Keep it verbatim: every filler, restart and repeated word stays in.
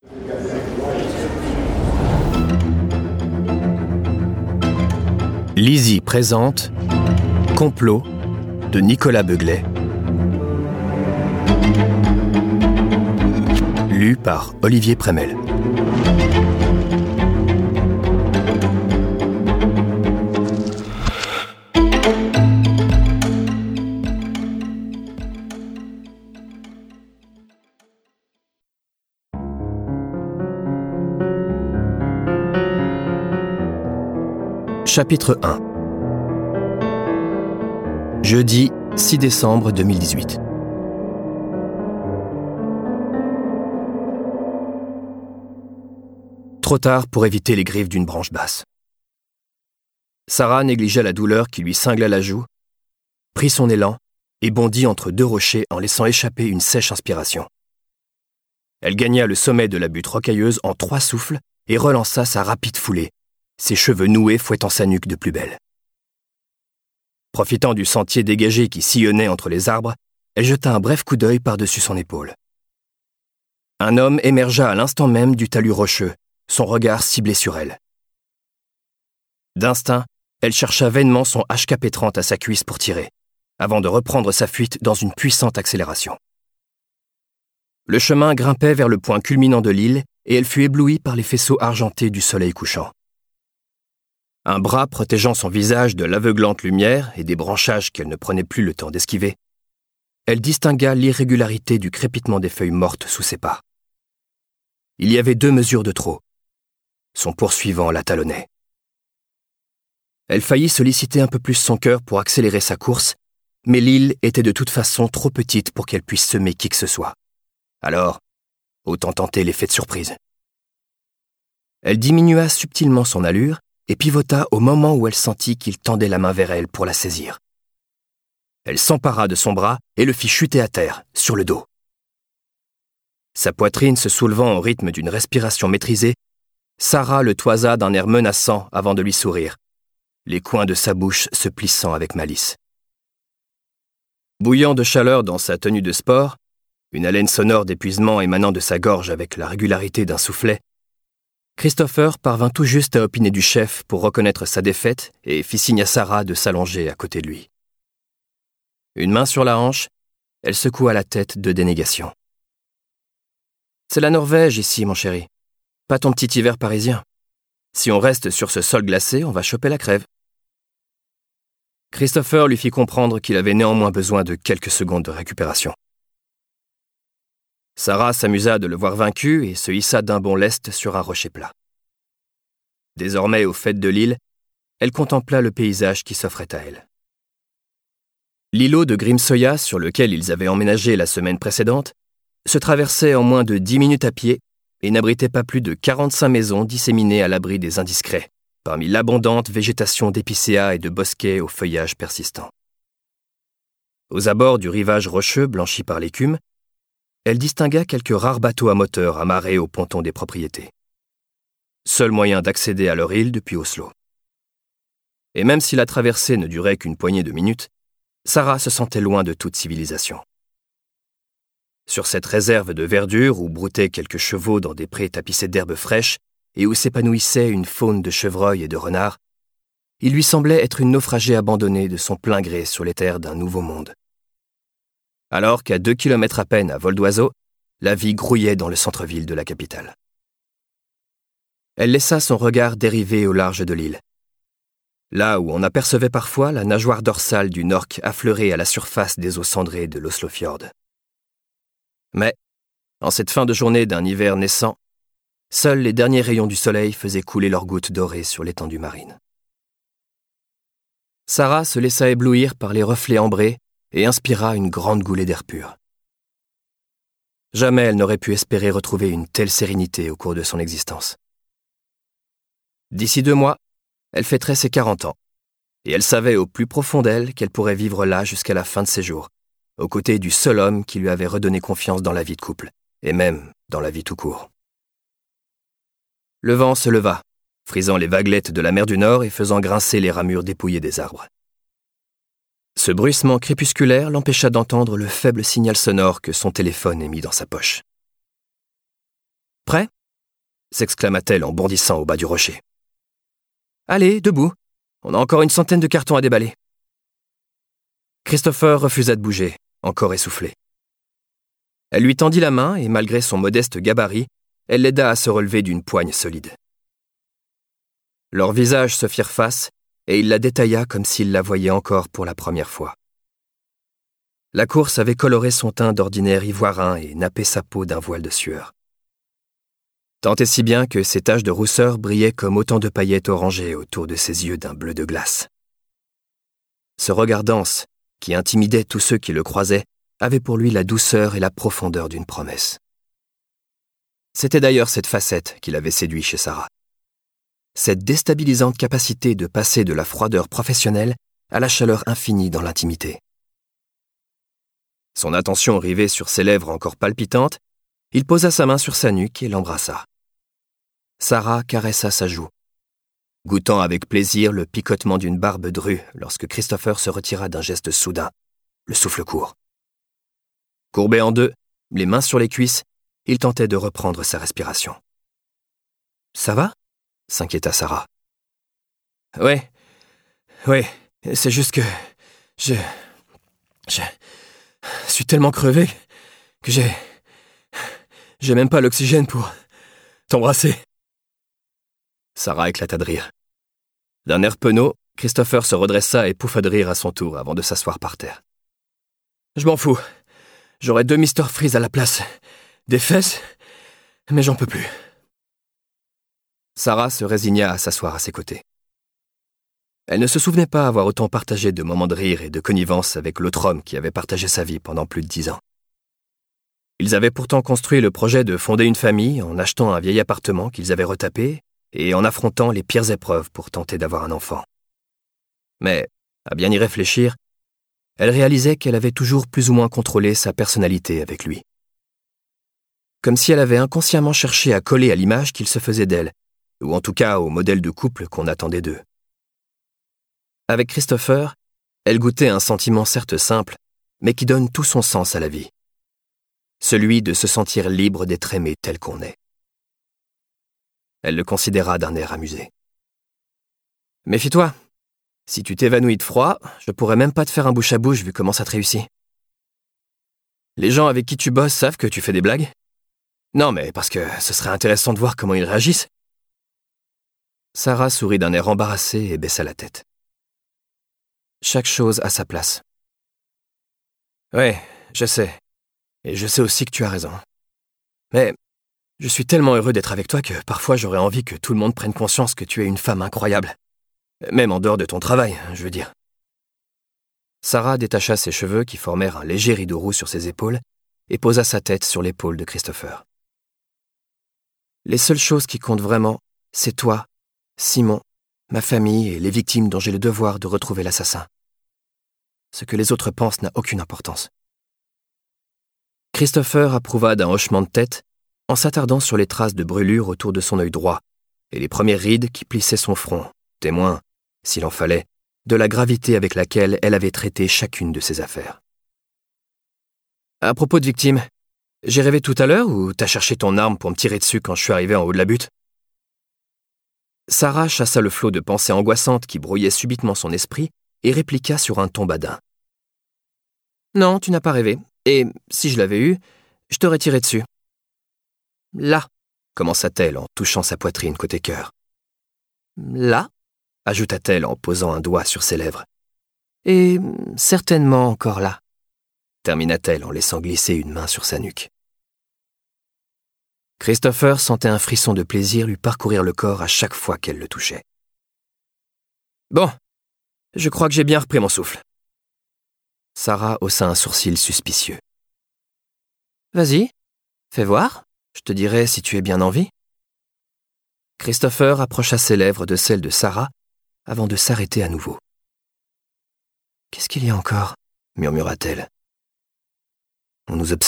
Lizzie présente Complot de Nicolas Beuglet, lu par Olivier Prémel. Chapitre un. Jeudi six décembre deux mille dix-huit. Trop tard pour éviter les griffes d'une branche basse. Sarah négligea la douleur qui lui cingla la joue, prit son élan et bondit entre deux rochers en laissant échapper une sèche inspiration. Elle gagna le sommet de la butte rocailleuse en trois souffles et relança sa rapide foulée, ses cheveux noués fouettant sa nuque de plus belle. Profitant du sentier dégagé qui sillonnait entre les arbres, elle jeta un bref coup d'œil par-dessus son épaule. Un homme émergea à l'instant même du talus rocheux, son regard ciblé sur elle. D'instinct, elle chercha vainement son H K P trente à sa cuisse pour tirer, avant de reprendre sa fuite dans une puissante accélération. Le chemin grimpait vers le point culminant de l'île et elle fut éblouie par les faisceaux argentés du soleil couchant. Un bras protégeant son visage de l'aveuglante lumière et des branchages qu'elle ne prenait plus le temps d'esquiver, elle distingua l'irrégularité du crépitement des feuilles mortes sous ses pas. Il y avait deux mesures de trop. Son poursuivant la talonnait. Elle faillit solliciter un peu plus son cœur pour accélérer sa course, mais l'île était de toute façon trop petite pour qu'elle puisse semer qui que ce soit. Alors, autant tenter l'effet de surprise. Elle diminua subtilement son allure et pivota au moment où elle sentit qu'il tendait la main vers elle pour la saisir. Elle s'empara de son bras et le fit chuter à terre, sur le dos. Sa poitrine se soulevant au rythme d'une respiration maîtrisée, Sarah le toisa d'un air menaçant avant de lui sourire, les coins de sa bouche se plissant avec malice. Bouillant de chaleur dans sa tenue de sport, une haleine sonore d'épuisement émanant de sa gorge avec la régularité d'un soufflet, Christopher parvint tout juste à opiner du chef pour reconnaître sa défaite et fit signe à Sarah de s'allonger à côté de lui. Une main sur la hanche, elle secoua la tête de dénégation. « C'est la Norvège ici, mon chéri. Pas ton petit hiver parisien. Si on reste sur ce sol glacé, on va choper la crève. » Christopher lui fit comprendre qu'il avait néanmoins besoin de quelques secondes de récupération. Sarah s'amusa de le voir vaincu et se hissa d'un bond leste sur un rocher plat. Désormais au faîte de l'île, elle contempla le paysage qui s'offrait à elle. L'îlot de Grimsøya, sur lequel ils avaient emménagé la semaine précédente, se traversait en moins de dix minutes à pied et n'abritait pas plus de quarante-cinq maisons disséminées à l'abri des indiscrets, parmi l'abondante végétation d'épicéas et de bosquets au feuillage persistant. Aux abords du rivage rocheux blanchi par l'écume, elle distingua quelques rares bateaux à moteur amarrés au ponton des propriétés. Seul moyen d'accéder à leur île depuis Oslo. Et même si la traversée ne durait qu'une poignée de minutes, Sarah se sentait loin de toute civilisation. Sur cette réserve de verdure où broutaient quelques chevaux dans des prés tapissés d'herbes fraîches et où s'épanouissait une faune de chevreuils et de renards, il lui semblait être une naufragée abandonnée de son plein gré sur les terres d'un nouveau monde. Alors qu'à deux kilomètres à peine à vol d'oiseau, la vie grouillait dans le centre-ville de la capitale. Elle laissa son regard dériver au large de l'île. Là où on apercevait parfois la nageoire dorsale d'une orque affleurée à la surface des eaux cendrées de l'Oslofjord. Mais, en cette fin de journée d'un hiver naissant, seuls les derniers rayons du soleil faisaient couler leurs gouttes dorées sur l'étendue marine. Sarah se laissa éblouir par les reflets ambrés et inspira une grande goulée d'air pur. Jamais elle n'aurait pu espérer retrouver une telle sérénité au cours de son existence. D'ici deux mois, elle fêterait ses quarante ans, et elle savait au plus profond d'elle qu'elle pourrait vivre là jusqu'à la fin de ses jours, aux côtés du seul homme qui lui avait redonné confiance dans la vie de couple, et même dans la vie tout court. Le vent se leva, frisant les vaguelettes de la mer du Nord et faisant grincer les ramures dépouillées des arbres. Ce bruissement crépusculaire l'empêcha d'entendre le faible signal sonore que son téléphone émit dans sa poche. « Prêt ?» s'exclama-t-elle en bondissant au bas du rocher. Allez, debout, on a encore une centaine de cartons à déballer. Christopher refusa de bouger, encore essoufflé. Elle lui tendit la main et malgré son modeste gabarit, elle l'aida à se relever d'une poigne solide. Leurs visages se firent face et il la détailla comme s'il la voyait encore pour la première fois. La course avait coloré son teint d'ordinaire ivoirin et nappé sa peau d'un voile de sueur. Tant et si bien que ses taches de rousseur brillaient comme autant de paillettes orangées autour de ses yeux d'un bleu de glace. Ce regard dense, qui intimidait tous ceux qui le croisaient, avait pour lui la douceur et la profondeur d'une promesse. C'était d'ailleurs cette facette qui l'avait séduit chez Sarah. Cette déstabilisante capacité de passer de la froideur professionnelle à la chaleur infinie dans l'intimité. Son attention rivée sur ses lèvres encore palpitantes, il posa sa main sur sa nuque et l'embrassa. Sarah caressa sa joue, goûtant avec plaisir le picotement d'une barbe drue lorsque Christopher se retira d'un geste soudain, le souffle court. Courbé en deux, les mains sur les cuisses, il tentait de reprendre sa respiration. « Ça va ?» s'inquiéta Sarah. « Ouais, ouais, c'est juste que je... je suis tellement crevé que j'ai... j'ai même pas l'oxygène pour t'embrasser. » Sarah éclata de rire. D'un air penaud, Christopher se redressa et pouffa de rire à son tour avant de s'asseoir par terre. « Je m'en fous. J'aurais deux mister Freeze à la place des fesses, mais j'en peux plus. » Sarah se résigna à s'asseoir à ses côtés. Elle ne se souvenait pas avoir autant partagé de moments de rire et de connivence avec l'autre homme qui avait partagé sa vie pendant plus de dix ans. Ils avaient pourtant construit le projet de fonder une famille en achetant un vieil appartement qu'ils avaient retapé et en affrontant les pires épreuves pour tenter d'avoir un enfant. Mais, à bien y réfléchir, elle réalisait qu'elle avait toujours plus ou moins contrôlé sa personnalité avec lui. Comme si elle avait inconsciemment cherché à coller à l'image qu'il se faisait d'elle, ou en tout cas au modèle de couple qu'on attendait d'eux. Avec Christopher, elle goûtait un sentiment certes simple, mais qui donne tout son sens à la vie. Celui de se sentir libre d'être aimé tel qu'on est. Elle le considéra d'un air amusé. « Méfie-toi, si tu t'évanouis de froid, je pourrais même pas te faire un bouche à bouche vu comment ça te réussit. Les gens avec qui tu bosses savent que tu fais des blagues ? Non, mais parce que ce serait intéressant de voir comment ils réagissent. » Sarah sourit d'un air embarrassé et baissa la tête. Chaque chose a sa place. Ouais, je sais. Et je sais aussi que tu as raison. Mais je suis tellement heureux d'être avec toi que parfois j'aurais envie que tout le monde prenne conscience que tu es une femme incroyable. Même en dehors de ton travail, je veux dire. Sarah détacha ses cheveux qui formèrent un léger rideau roux sur ses épaules et posa sa tête sur l'épaule de Christopher. Les seules choses qui comptent vraiment, c'est toi, Simon, ma famille et les victimes dont j'ai le devoir de retrouver l'assassin. Ce que les autres pensent n'a aucune importance. Christopher approuva d'un hochement de tête en s'attardant sur les traces de brûlure autour de son œil droit et les premières rides qui plissaient son front, témoin, s'il en fallait, de la gravité avec laquelle elle avait traité chacune de ses affaires. À propos de victimes, j'ai rêvé tout à l'heure ou t'as cherché ton arme pour me tirer dessus quand je suis arrivé en haut de la butte ? Sarah chassa le flot de pensées angoissantes qui brouillaient subitement son esprit et répliqua sur un ton badin. « Non, tu n'as pas rêvé. Et si je l'avais eu, je t'aurais tiré dessus. »« Là » commença-t-elle en touchant sa poitrine côté cœur. « Là » ajouta-t-elle en posant un doigt sur ses lèvres. « Et certainement encore là » termina-t-elle en laissant glisser une main sur sa nuque. Christopher sentait un frisson de plaisir lui parcourir le corps à chaque fois qu'elle le touchait. « Bon, je crois que j'ai bien repris mon souffle. » Sarah haussa un sourcil suspicieux. « Vas-y, fais voir, je te dirai si tu es bien en vie. » Christopher approcha ses lèvres de celles de Sarah avant de s'arrêter à nouveau. « Qu'est-ce qu'il y a encore ?» murmura-t-elle. « On nous observe. »